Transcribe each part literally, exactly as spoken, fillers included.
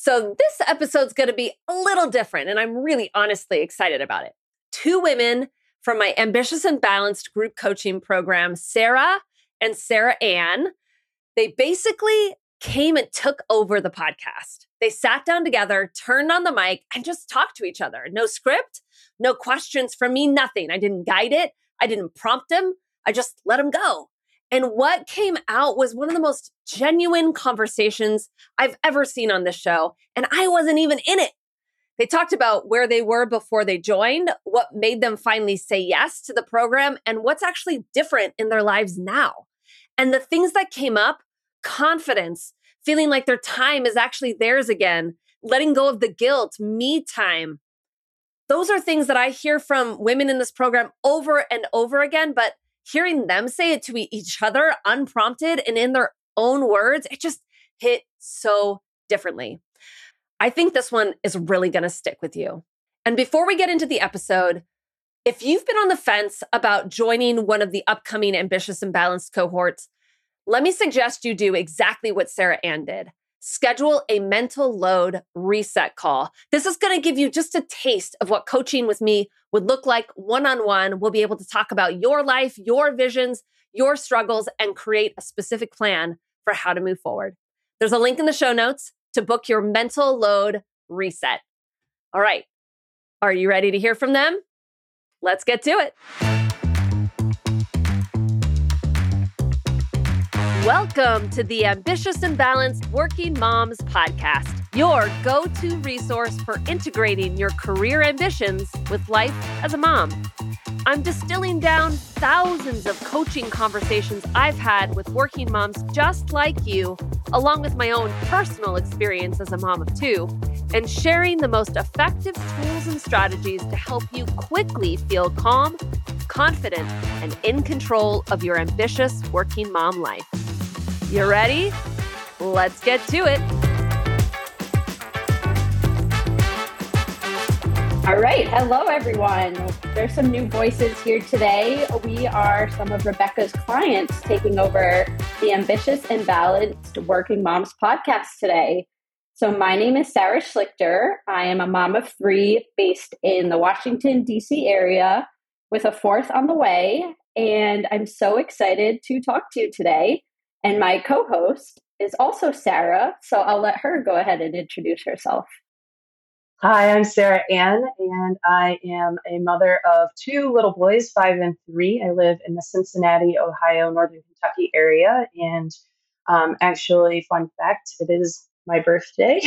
So this episode's going to be a little different, and I'm really honestly excited about it. Two women from my Ambitious and Balanced group coaching program, Sarah and Sarah Ann, they basically came and took over the podcast. They sat down together, turned on the mic, and just talked to each other. No script, no questions from me, nothing. I didn't guide it. I didn't prompt them. I just let them go. And what came out was one of the most genuine conversations I've ever seen on this show. And I wasn't even in it. They talked about where they were before they joined, what made them finally say yes to the program, and what's actually different in their lives now. And the things that came up, confidence, feeling like their time is actually theirs again, letting go of the guilt, me time. Those are things that I hear from women in this program over and over again, but hearing them say it to each other unprompted and in their own words, it just hit so differently. I think this one is really going to stick with you. And before we get into the episode, if you've been on the fence about joining one of the upcoming Ambitious and Balanced cohorts, let me suggest you do exactly what Sarah Ann did. Schedule a mental load reset call. This is going to give you just a taste of what coaching with me would look like one-on-one. We'll be able to talk about your life, your visions, your struggles, and create a specific plan for how to move forward. There's a link in the show notes to book your mental load reset. All right. Are you ready to hear from them? Let's get to it. Welcome to the Ambitious and Balanced Working Moms Podcast, your go-to resource for integrating your career ambitions with life as a mom. I'm distilling down thousands of coaching conversations I've had with working moms just like you, along with my own personal experience as a mom of two, and sharing the most effective tools and strategies to help you quickly feel calm, confident, and in control of your ambitious working mom life. You ready? Let's get to it. All right. Hello, everyone. There's some new voices here today. We are some of Rebecca's clients taking over the Ambitious and Balanced Working Moms podcast today. So my name is Sarah Schlichter. I am a mom of three based in the Washington, D C area with a fourth on the way. And I'm so excited to talk to you today. And my co-host is also Sarah, so I'll let her go ahead and introduce herself. Hi, I'm Sarah Ann, and I am a mother of two little boys, five and three. I live in the Cincinnati, Ohio, Northern Kentucky area, and um, actually, fun fact, it is my birthday.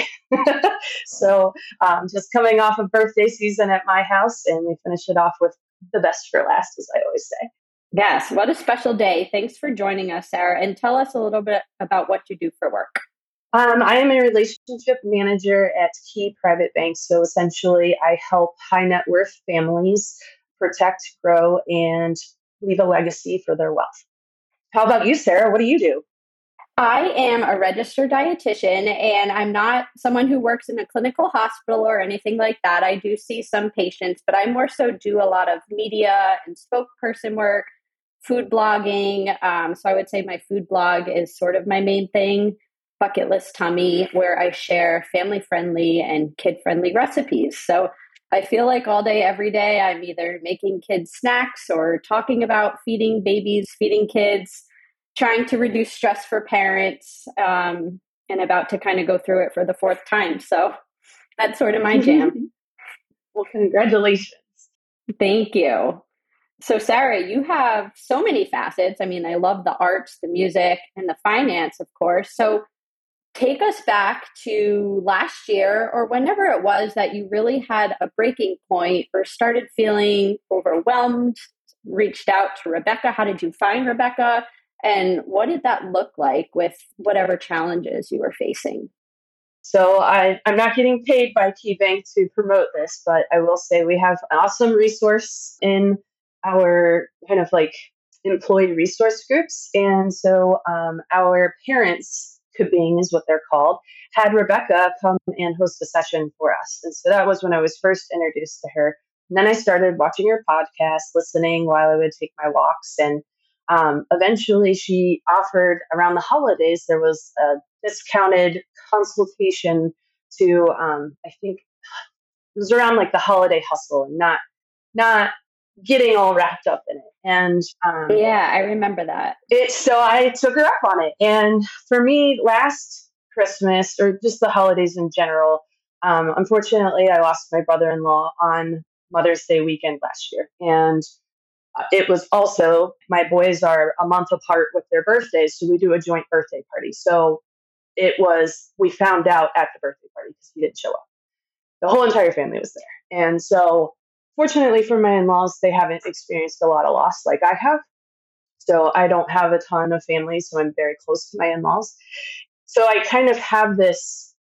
so um, just coming off of birthday season at my house, and we finish it off with the best for last, as I always say. Yes, what a special day. Thanks for joining us, Sarah. And tell us a little bit about what you do for work. Um, I am a relationship manager at Key Private Bank. So essentially, I help high net worth families protect, grow, and leave a legacy for their wealth. How about you, Sarah? What do you do? I am a registered dietitian, and I'm not someone who works in a clinical hospital or anything like that. I do see some patients, but I more so do a lot of media and spokesperson work, food blogging. Um, so I would say my food blog is sort of my main thing, Bucket List Tummy, where I share family-friendly and kid-friendly recipes. So I feel like all day, every day, I'm either making kids snacks or talking about feeding babies, feeding kids, trying to reduce stress for parents, um, and about to kind of go through it for the fourth time. So that's sort of my jam. Well, congratulations. Thank you. So Sarah, you have so many facets. I mean, I love the arts, the music, and the finance, of course. So take us back to last year or whenever it was that you really had a breaking point or started feeling overwhelmed, reached out to Rebecca. How did you find Rebecca? And what did that look like with whatever challenges you were facing? So I, I'm not getting paid by KeyBank to promote this, but I will say we have an awesome resource in our kind of like employee resource groups. And so um, our parents, Kabing is what they're called, had Rebecca come and host a session for us. And so that was when I was first introduced to her. And then I started watching her podcast, listening while I would take my walks. And um, eventually she offered around the holidays, there was a discounted consultation to, um, I think it was around like the holiday hustle and not, not getting all wrapped up in it. And um, yeah, I remember that. It, so I took her up on it. And for me, last Christmas, or just the holidays in general, um, unfortunately, I lost my brother-in-law on Mother's Day weekend last year. And it was also, my boys are a month apart with their birthdays, so we do a joint birthday party. So it was, we found out at the birthday party because he didn't show up. The whole entire family was there. And so fortunately for my in-laws, they haven't experienced a lot of loss like I have. So I don't have a ton of family, so I'm very close to my in-laws. So I kind of have this,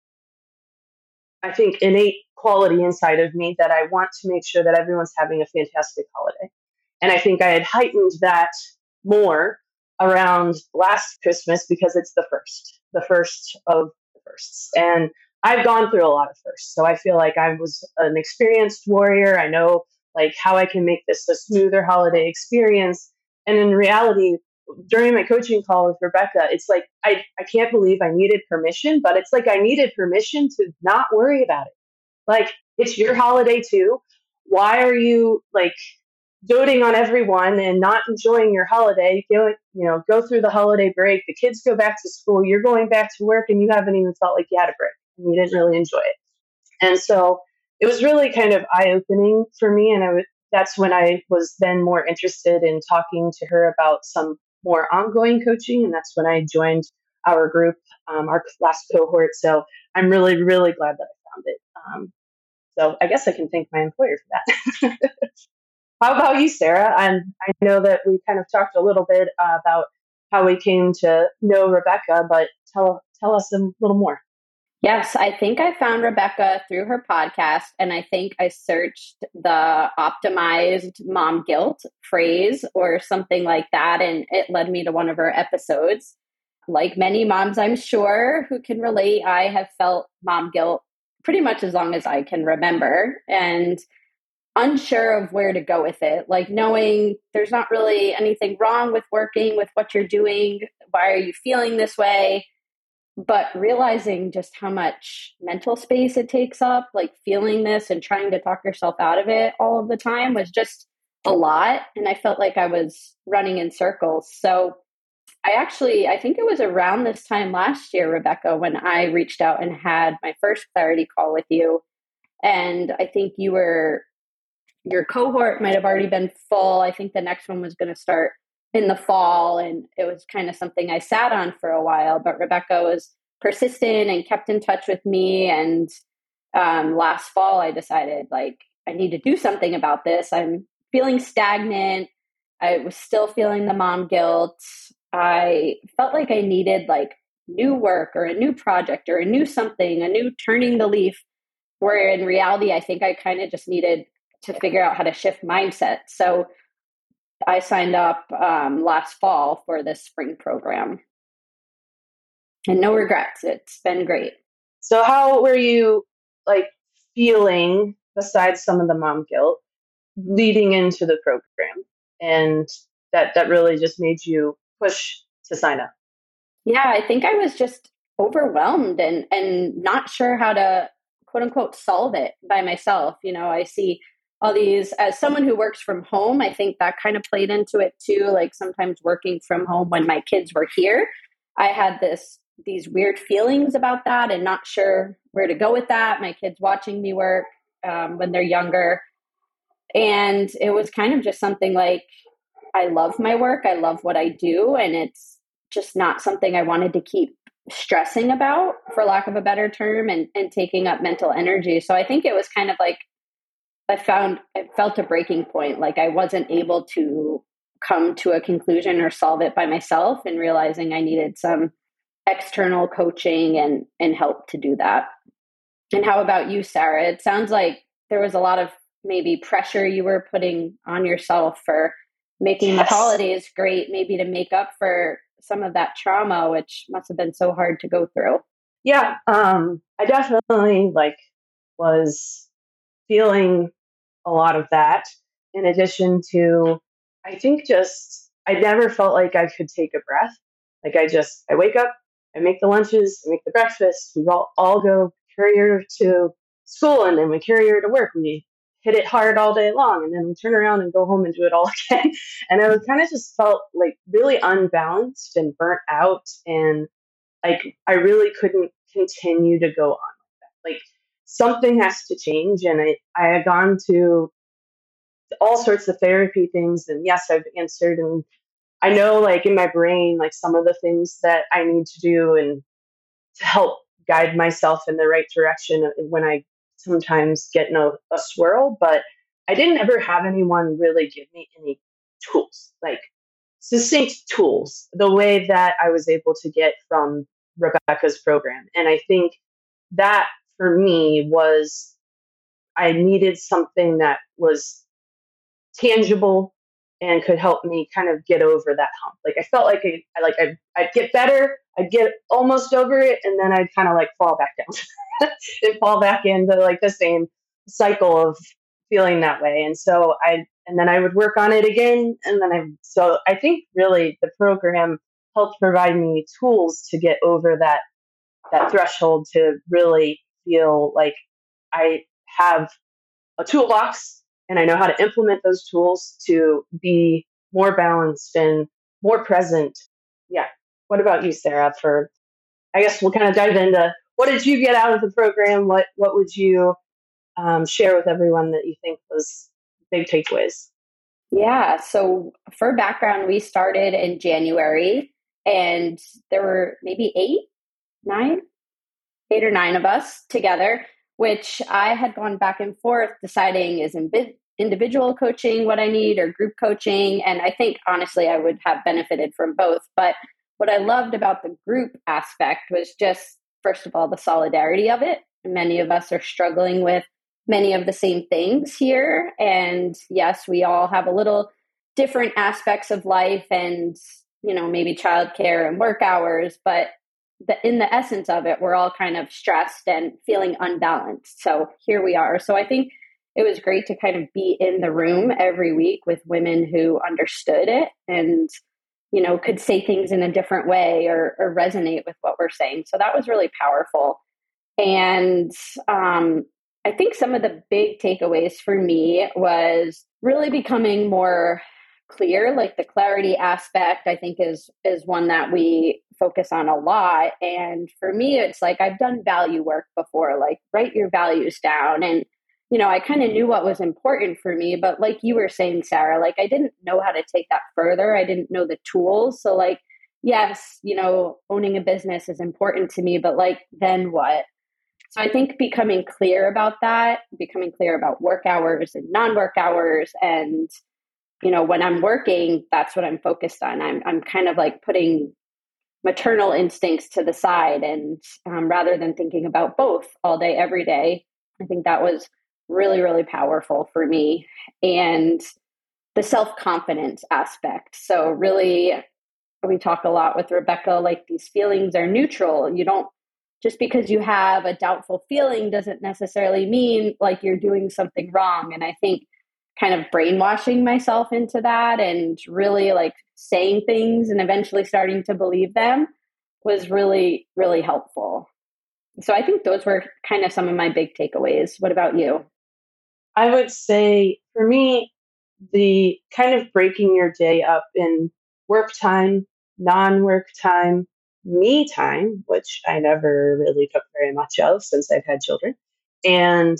I think, innate quality inside of me that I want to make sure that everyone's having a fantastic holiday. And I think I had heightened that more around last Christmas because it's the first, the first of the firsts. And I've gone through a lot of firsts. So I feel like I was an experienced warrior. I know like how I can make this a smoother holiday experience. And in reality, during my coaching call with Rebecca, it's like, I, I can't believe I needed permission, but it's like I needed permission to not worry about it. Like, it's your holiday too. Why are you like doting on everyone and not enjoying your holiday? Go, you know, go through the holiday break. The kids go back to school. You're going back to work and you haven't even felt like you had a break and you didn't really enjoy it. And so it was really kind of eye-opening for me. And I would, that's when I was then more interested in talking to her about some more ongoing coaching. And that's when I joined our group, um, our last cohort. So I'm really, really glad that I found it. Um, so I guess I can thank my employer for that. How about you, Sarah? And I know that we kind of talked a little bit uh, about how we came to know Rebecca, but tell tell us a little more. Yes, I think I found Rebecca through her podcast, and I think I searched the optimized mom guilt phrase or something like that, and it led me to one of her episodes. Like many moms, I'm sure, who can relate, I have felt mom guilt pretty much as long as I can remember, and unsure of where to go with it, like knowing there's not really anything wrong with working with what you're doing. Why are you feeling this way? But realizing just how much mental space it takes up, like feeling this and trying to talk yourself out of it all of the time was just a lot. And I felt like I was running in circles. So I actually, I think it was around this time last year, Rebecca, when I reached out and had my first clarity call with you. And I think you were, your cohort might have already been full. I think the next one was going to start in the fall, and it was kind of something I sat on for a while, but Rebecca was persistent and kept in touch with me. And um, last fall, I decided like, I need to do something about this. I'm feeling stagnant. I was still feeling the mom guilt. I felt like I needed like new work or a new project or a new something, a new turning the leaf, where in reality, I think I kind of just needed to figure out how to shift mindset. So I signed up um, last fall for this spring program. And no regrets. It's been great. So how were you like feeling, besides some of the mom guilt, leading into the program? And that, that really just made you push to sign up? Yeah, I think I was just overwhelmed and, and not sure how to, quote unquote, solve it by myself. You know, I see all these, as someone who works from home, I think that kind of played into it too. Like sometimes working from home when my kids were here, I had this, these weird feelings about that and not sure where to go with that. My kids watching me work um, when they're younger. And it was kind of just something like, I love my work. I love what I do. And it's just not something I wanted to keep stressing about, for lack of a better term, and, and taking up mental energy. So I think it was kind of like, I found, I felt a breaking point. Like I wasn't able to come to a conclusion or solve it by myself, and realizing I needed some external coaching and, and help to do that. And how about you, Sarah? It sounds like there was a lot of maybe pressure you were putting on yourself for making yes. the holidays great, maybe to make up for some of that trauma, which must have been so hard to go through. Yeah, um, I definitely like was feeling a lot of that, in addition to, I think just, I never felt like I could take a breath. Like I just, I wake up, I make the lunches, I make the breakfast, we all, all go carry her to school and then we carry her to work. We hit it hard all day long and then we turn around and go home and do it all again. And I was kind of just felt like really unbalanced and burnt out. And like, I really couldn't continue to go on like that. Like something has to change. And I, I had gone to all sorts of therapy things. And yes, I've answered and I know like in my brain, like some of the things that I need to do and to help guide myself in the right direction when I sometimes get in a, a swirl, but I didn't ever have anyone really give me any tools, like succinct tools, the way that I was able to get from Rebecca's program. And I think that for me was, I needed something that was tangible and could help me kind of get over that hump. Like I felt like I, I like I'd, I'd get better, I'd get almost over it, and then I'd kind of like fall back down and fall back into like the same cycle of feeling that way. And so I, and then I would work on it again, and then I. So I think really the program helped provide me tools to get over that that threshold to really feel like I have a toolbox and I know how to implement those tools to be more balanced and more present. Yeah. What about you, Sarah? For, I guess we'll kind of dive into what did you get out of the program? What What would you um, share with everyone that you think was big takeaways? Yeah. So for background, we started in January and there were maybe eight, nine, eight or nine of us together, which I had gone back and forth deciding is in individual coaching what I need or group coaching. And I think honestly, I would have benefited from both. But what I loved about the group aspect was just, first of all, the solidarity of it. Many of us are struggling with many of the same things here. And yes, we all have a little different aspects of life and, you know, maybe childcare and work hours, but the, in the essence of it, we're all kind of stressed and feeling unbalanced. So here we are. So I think it was great to kind of be in the room every week with women who understood it and, you know, could say things in a different way or, or resonate with what we're saying. So that was really powerful. And um, I think some of the big takeaways for me was really becoming more clear. Like the clarity aspect, I think is is one that we focus on a lot. And for me, it's like I've done value work before, like write your values down. And, you know, I kind of knew what was important for me, but like you were saying, Sarah, like I didn't know how to take that further. I didn't know the tools. So like, yes, you know, owning a business is important to me, but like, then what? So I think becoming clear about that, becoming clear about work hours and non-work hours, and, you know, when I'm working, that's what I'm focused on. I'm I'm kind of like putting maternal instincts to the side, and um, rather than thinking about both all day, every day, I think that was really, really powerful for me. And the self-confidence aspect. So really, we talk a lot with Rebecca, like these feelings are neutral. You don't, just because you have a doubtful feeling doesn't necessarily mean like you're doing something wrong. And I think kind of brainwashing myself into that and really like saying things and eventually starting to believe them was really, really helpful. So I think those were kind of some of my big takeaways. What about you? I would say for me, the kind of breaking your day up in work time, non-work time, me time, which I never really took very much of since I've had children, and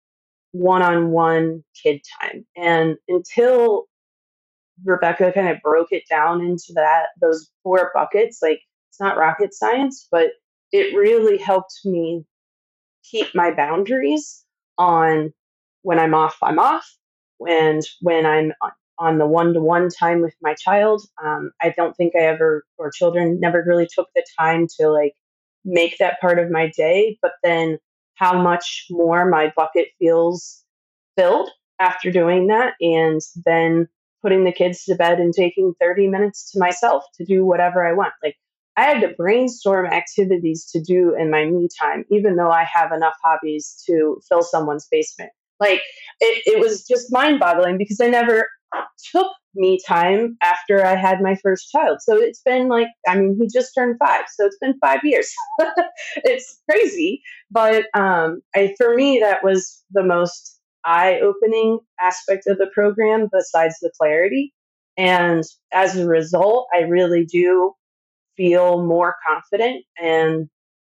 one-on-one kid time. And until Rebecca kind of broke it down into that, those four buckets, like it's not rocket science, but it really helped me keep my boundaries on when I'm off, I'm off. And when I'm on, on the one-to-one time with my child, um, I don't think I ever, or children never really took the time to like make that part of my day. But then how much more my bucket feels filled after doing that. And then putting the kids to bed and taking thirty minutes to myself to do whatever I want. Like I had to brainstorm activities to do in my me time, even though I have enough hobbies to fill someone's basement. Like it, it was just mind boggling because I never took me time after I had my first child. So it's been like, I mean, he just turned five, so it's been five years. It's crazy. But um, I, for me, that was the most eye-opening aspect of the program besides the clarity. And as a result, I really do feel more confident and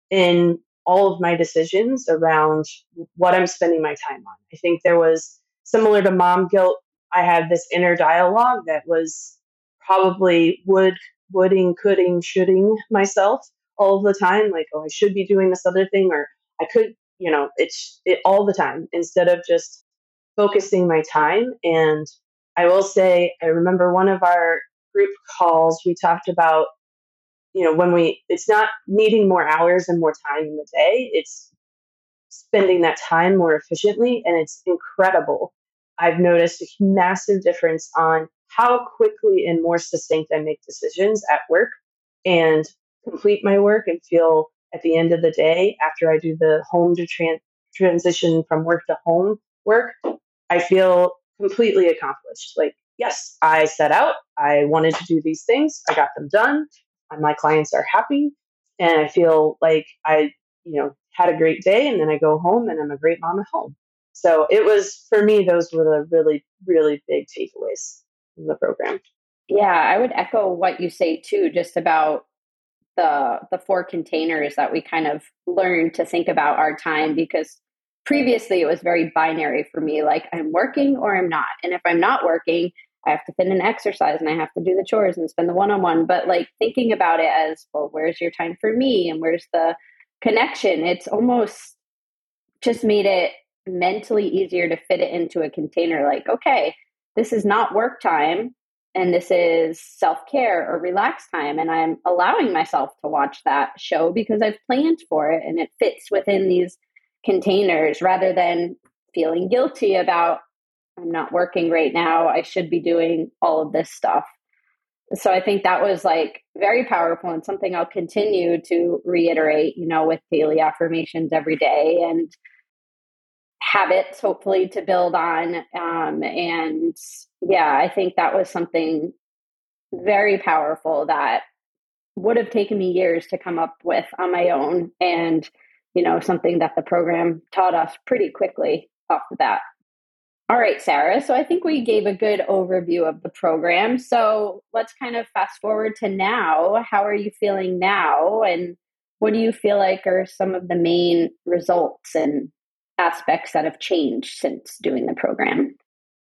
in all of my decisions around what I'm spending my time on. I think there was similar to mom guilt. I had this inner dialogue that was probably would, woulding, coulding, shoulding myself all the time. Like, oh, I should be doing this other thing, or I could, you know, it's it all the time instead of just focusing my time. And I will say, I remember one of our group calls, we talked about, you know, when we, it's not needing more hours and more time in the day, it's spending that time more efficiently. And it's incredible. I've noticed a massive difference on how quickly and more succinct I make decisions at work and complete my work and feel at the end of the day, after I do the home to tran- transition from work to home work, I feel completely accomplished. Like, yes, I set out, I wanted to do these things, I got them done, and my clients are happy, and I feel like I, you know, had a great day, and then I go home and I'm a great mom at home. So it was, for me, those were the really, really big takeaways from the program. Yeah, I would echo what you say too, just about the the four containers that we kind of learned to think about our time, because previously it was very binary for me, like I'm working or I'm not. And if I'm not working, I have to fit in exercise and I have to do the chores and spend the one-on-one. But like thinking about it as, well, where's your time for me and where's the connection? It's almost just made it mentally easier to fit it into a container. Like, okay, this is not work time and this is self-care or relax time. And I'm allowing myself to watch that show because I've planned for it and it fits within these containers, rather than feeling guilty about, I'm not working right now, I should be doing all of this stuff. So I think that was like very powerful and something I'll continue to reiterate, you know, with daily affirmations every day and habits, hopefully, to build on. Um, and yeah, I think that was something very powerful that would have taken me years to come up with on my own. And, you know, something that the program taught us pretty quickly off the bat. All right, Sarah. So I think we gave a good overview of the program. So let's kind of fast forward to now. How are you feeling now? And what do you feel like are some of the main results and aspects that have changed since doing the program?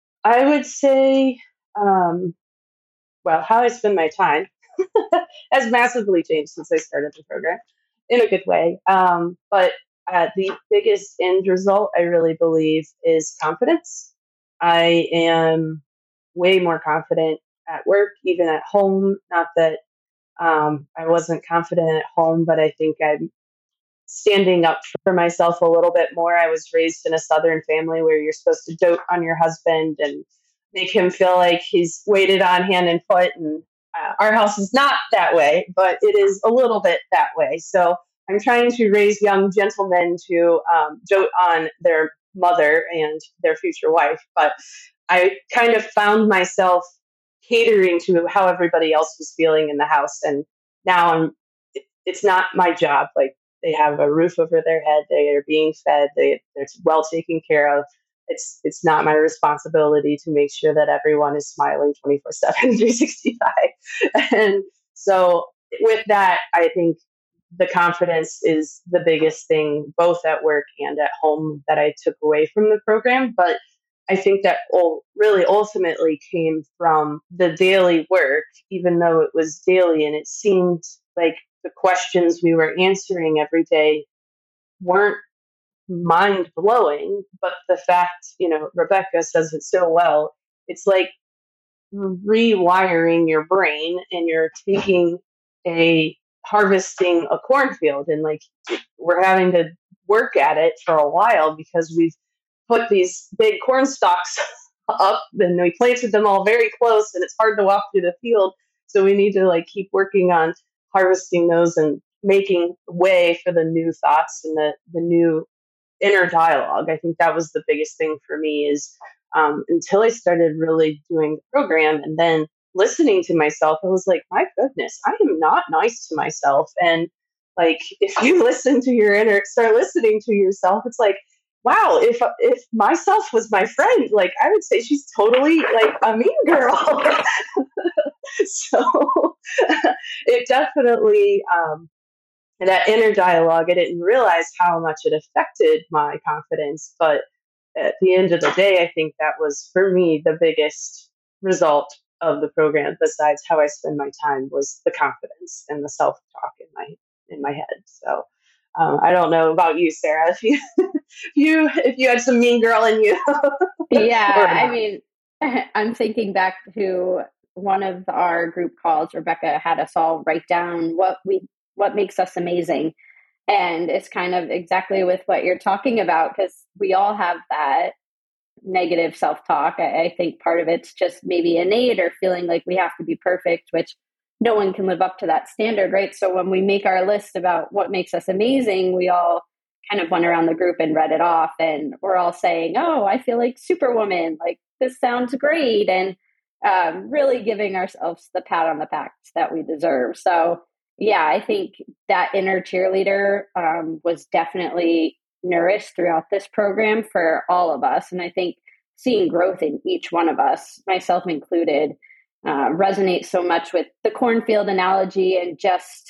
I would say, um, well, how I spend my time has massively changed since I started the program in a good way. Um, but uh, the biggest end result, I really believe, is confidence. I am way more confident at work, even at home. Not that um, I wasn't confident at home, but I think I'm standing up for myself a little bit more. I was raised in a Southern family where you're supposed to dote on your husband and make him feel like he's waited on hand and foot. And uh, our house is not that way, but it is a little bit that way. So I'm trying to raise young gentlemen to um, dote on their mother and their future wife. But I kind of found myself catering to how everybody else was feeling in the house. And now I'm, it's not my job. Like, they have a roof over their head. They are being fed. They, they're well taken care of. It's it's not my responsibility to make sure that everyone is smiling twenty-four seven, three sixty-five. And so with that, I think the confidence is the biggest thing, both at work and at home, that I took away from the program. But I think that really ultimately came from the daily work, even though it was daily and it seemed like the questions we were answering every day weren't mind blowing. But the fact, you know, Rebecca says it so well, it's like rewiring your brain, and you're taking a harvesting a cornfield, and like we're having to work at it for a while because we've put these big corn stalks up and we planted them all very close and it's hard to walk through the field. So we need to like keep working on harvesting those and making way for the new thoughts and the, the new inner dialogue. I think that was the biggest thing for me, is um, until I started really doing the program and then listening to myself. I was like, my goodness, I am not nice to myself. And like, if you listen to your inner, start listening to yourself, it's like, wow, if if myself was my friend, like I would say she's totally like a mean girl. So it definitely, um, that inner dialogue, I didn't realize how much it affected my confidence. But at the end of the day, I think that was for me the biggest result of the program, besides how I spend my time, was the confidence and the self talk in my in my head. So um, I don't know about you, Sarah, if you if you if you had some mean girl in you. Yeah, Or I not. mean, I'm thinking back to one of our group calls. Rebecca had us all write down what we what makes us amazing. And it's kind of exactly with what you're talking about, because we all have that negative self-talk. I, I think part of it's just maybe innate, or feeling like we have to be perfect, which no one can live up to that standard, right? So when we make our list about what makes us amazing, we all kind of went around the group and read it off, and we're all saying, oh, I feel like Superwoman, like this sounds great, and um, really giving ourselves the pat on the back that we deserve. So yeah, I think that inner cheerleader um, was definitely nourished throughout this program for all of us. And I think seeing growth in each one of us, myself included, uh, resonates so much with the cornfield analogy, and just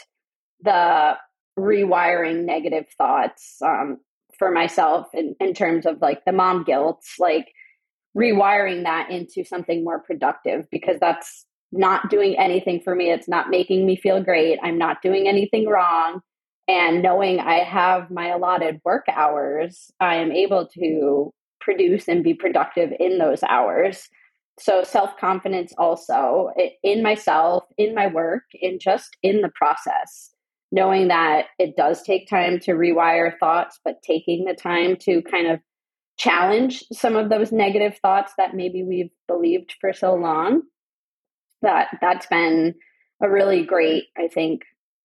the rewiring negative thoughts um, for myself in, in terms of like the mom guilt, like rewiring that into something more productive, because that's not doing anything for me. It's not making me feel great. I'm not doing anything wrong. And knowing I have my allotted work hours, I am able to produce and be productive in those hours. So self-confidence also in myself, in my work, and just in the process. Knowing that it does take time to rewire thoughts, but taking the time to kind of challenge some of those negative thoughts that maybe we've believed for so long, that that's been a really great, I think,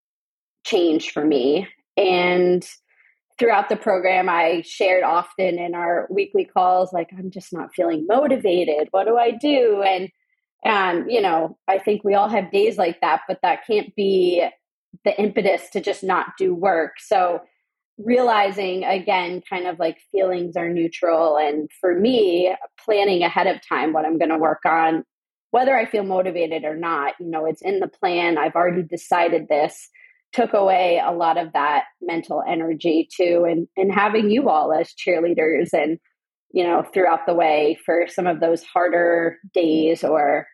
change for me. And throughout the program, I shared often in our weekly calls, like, I'm just not feeling motivated. What do I do? And, and, you know, I think we all have days like that, but that can't be the impetus to just not do work. So realizing again, kind of like feelings are neutral. And for me, planning ahead of time what I'm going to work on, whether I feel motivated or not, you know, it's in the plan. I've already decided this, took away a lot of that mental energy too. And, and having you all as cheerleaders and, you know, throughout the way for some of those harder days or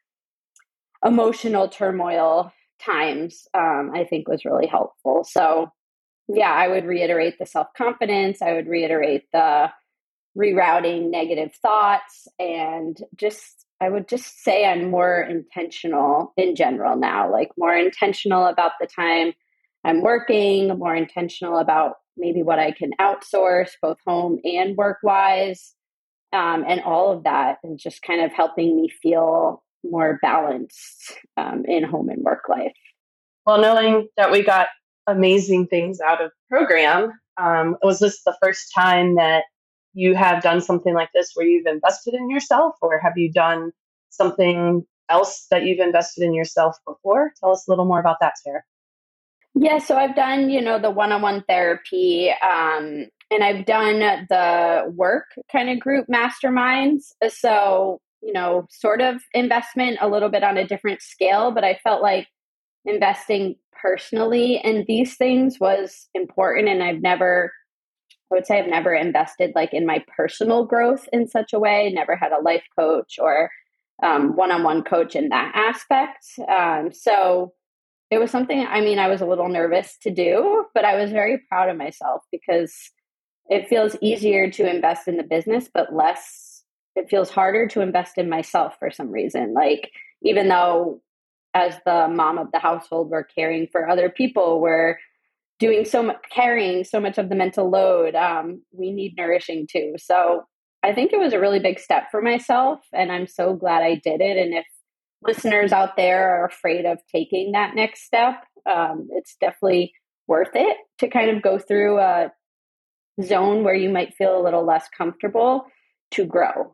emotional turmoil times, um, I think was really helpful. So yeah, I would reiterate the self-confidence. I would reiterate the rerouting negative thoughts, and just, I would just say I'm more intentional in general now, like more intentional about the time I'm working, more intentional about maybe what I can outsource, both home and work wise. Um, and all of that is just kind of helping me feel more balanced um, in home and work life. Well, knowing that we got amazing things out of the program, um, was this the first time that you have done something like this where you've invested in yourself, or have you done something else that you've invested in yourself before? Tell us a little more about that, Sarah. Yeah, so I've done, you know, the one-on-one therapy, um, and I've done the work kind of group masterminds. So, you know, sort of investment a little bit on a different scale, but I felt like investing personally in these things was important. And I've never, I would say I've never invested like in my personal growth in such a way, never had a life coach or um, one-on-one coach in that aspect. Um, so it was something, I mean, I was a little nervous to do, but I was very proud of myself, because it feels easier to invest in the business, but less, it feels harder to invest in myself for some reason. Like, even though as the mom of the household, we're caring for other people, we're doing so much, carrying so much of the mental load. Um, we need nourishing too. So I think it was a really big step for myself, and I'm so glad I did it. And if listeners out there are afraid of taking that next step, um, it's definitely worth it to kind of go through a zone where you might feel a little less comfortable to grow.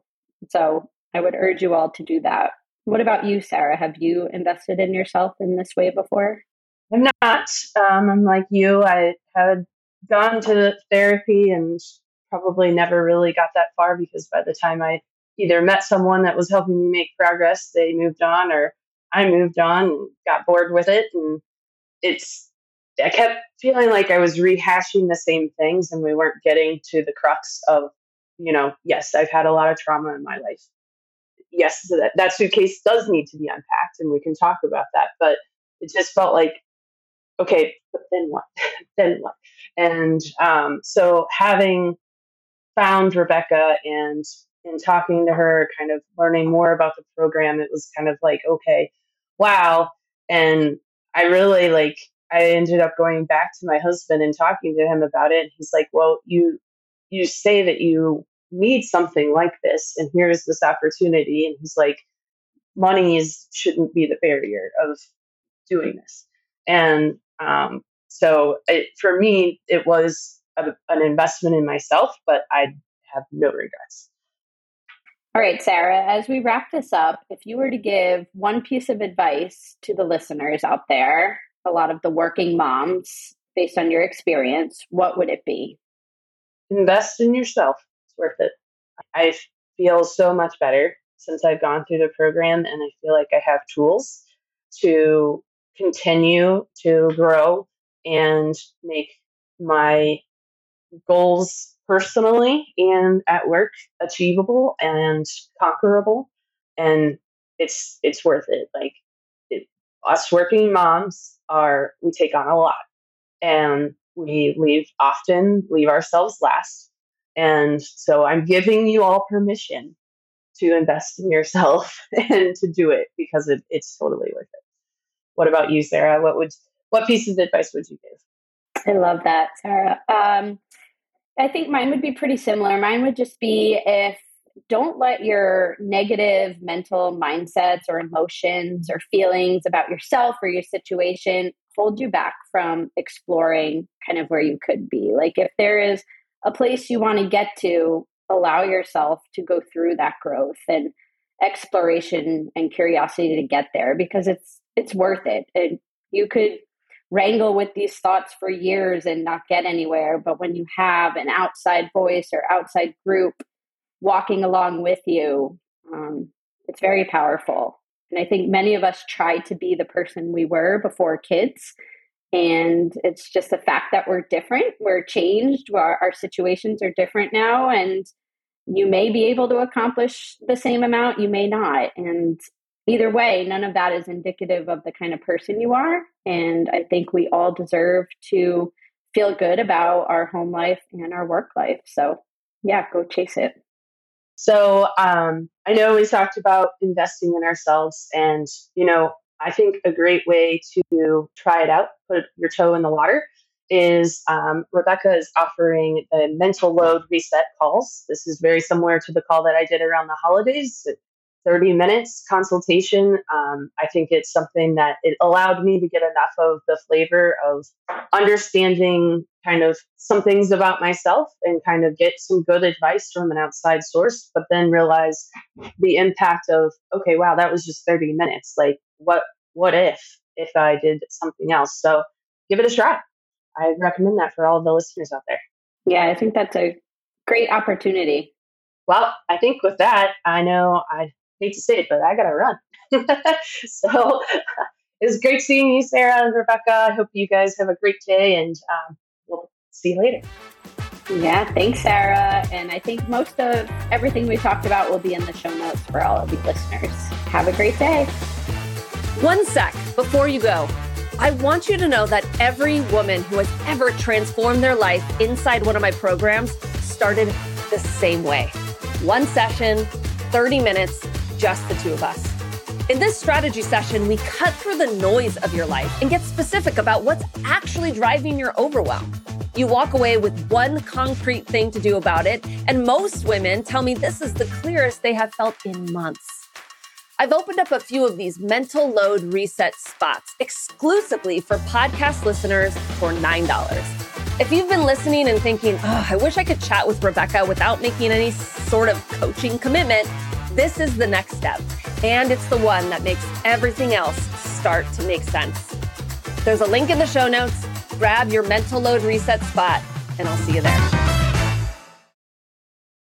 So I would urge you all to do that. What about you, Sarah? Have you invested in yourself in this way before? I'm not. Um, I'm like you. I had gone to therapy and probably never really got that far because by the time I either met someone that was helping me make progress, they moved on, or I moved on and got bored with it. And it's, I kept feeling like I was rehashing the same things and we weren't getting to the crux of, you know, yes, I've had a lot of trauma in my life. Yes, that, that suitcase does need to be unpacked and we can talk about that. But it just felt like, okay, but then what? then what? And um, so having found Rebecca and in talking to her, kind of learning more about the program, it was kind of like, okay, wow. And I really like, I ended up going back to my husband and talking to him about it. He's like, well, you, you say that you need something like this, and here's this opportunity. And he's like, money is, shouldn't be the barrier of doing this. And um, so it, for me, it was a, an investment in myself, but I have no regrets. All right, Sarah, as we wrap this up, if you were to give one piece of advice to the listeners out there, a lot of the working moms, based on your experience, what would it be? Invest in yourself. It's worth it. I feel so much better since I've gone through the program, and I feel like I have tools to continue to grow and make my goals personally and at work achievable and conquerable. And it's it's worth it. Like it, us working moms are, we take on a lot, and we leave often leave ourselves last. And so I'm giving you all permission to invest in yourself and to do it because it, it's totally worth it. What about you, Sarah? What would what piece of advice would you give? I love that, Sarah. Um, I think mine would be pretty similar. Mine would just be, if don't let your negative mental mindsets or emotions or feelings about yourself or your situation hold you back from exploring kind of where you could be. Like if there is a place you want to get to, allow yourself to go through that growth and exploration and curiosity to get there, because it's it's worth it. And you could wrangle with these thoughts for years and not get anywhere. But when you have an outside voice or outside group walking along with you, um, it's very powerful. And I think many of us tried to be the person we were before kids. And it's just the fact that we're different, we're changed, our, our situations are different now. And you may be able to accomplish the same amount, you may not. And either way, none of that is indicative of the kind of person you are. And I think we all deserve to feel good about our home life and our work life. So yeah, go chase it. So um, I know we talked about investing in ourselves, and, you know, I think a great way to try it out, put your toe in the water, is um, Rebecca is offering the mental load reset calls. This is very similar to the call that I did around the holidays. thirty minutes consultation. Um, I think it's something that it allowed me to get enough of the flavor of understanding kind of some things about myself and kind of get some good advice from an outside source, but then realize the impact of, okay, wow, that was just thirty minutes. Like what, what if, if I did something else? So give it a try. I recommend that for all of the listeners out there. Yeah, I think that's a great opportunity. Well, I think with that, I know I hate to say it, but I got to run. So it was great seeing you, Sarah and Rebecca. I hope you guys have a great day, and um, we'll see you later. Yeah, thanks, Sarah. And I think most of everything we talked about will be in the show notes for all of you listeners. Have a great day. One sec before you go. I want you to know that every woman who has ever transformed their life inside one of my programs started the same way. One session, thirty minutes, just the two of us. In this strategy session, we cut through the noise of your life and get specific about what's actually driving your overwhelm. You walk away with one concrete thing to do about it, and most women tell me this is the clearest they have felt in months. I've opened up a few of these mental load reset spots exclusively for podcast listeners for nine dollars. If you've been listening and thinking, oh, I wish I could chat with Rebecca without making any sort of coaching commitment, This is the next step, and it's the one that makes everything else start to make sense. There's a link in the show notes. Grab your mental load reset spot, and I'll see you there.